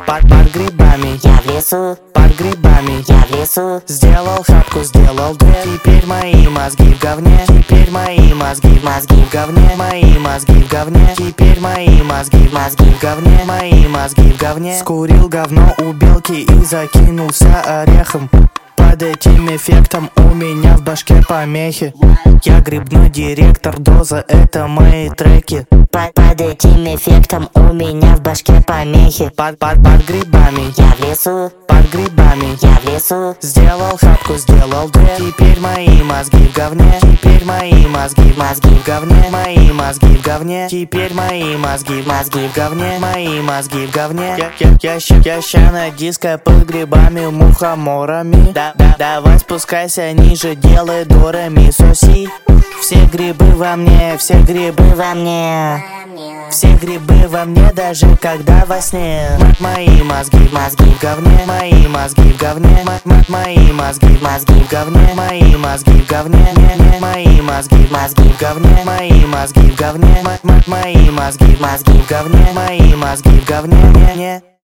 Под грибами я в лесу, под грибами я в лесу. сделал хатку, сделал дверь. Теперь мои мозги в говне. Теперь мои мозги в говне. Мои мозги в говне. Теперь мои мозги в говне. Мои мозги в говне. Скурил говно у белки и закинулся орехом. Под этим эффектом у меня в башке помехи. Я грибной директор, доза — это мои треки. Под этим эффектом у меня в башке помехи. Под грибами Я в лесу, под грибами я в лесу. сделал хатку, сделал дверь. Теперь мои мозги в говне. Теперь мои мозги в говне. Мои мозги в говне. Теперь мои мозги в говне. Мои мозги в говне. Я ща на диско под грибами мухоморами. Давай спускайся ниже, делай до ре ми со си. Все грибы во мне, все грибы Во мне, все грибы во мне, даже когда во сне. Мои мозги в говне. Мои мозги в говне. Мои мозги в говне. Мои мозги в говне. Мои мозги в говне. Мои мозги в говне. Мои мозги в говне. Мои мозги в говне.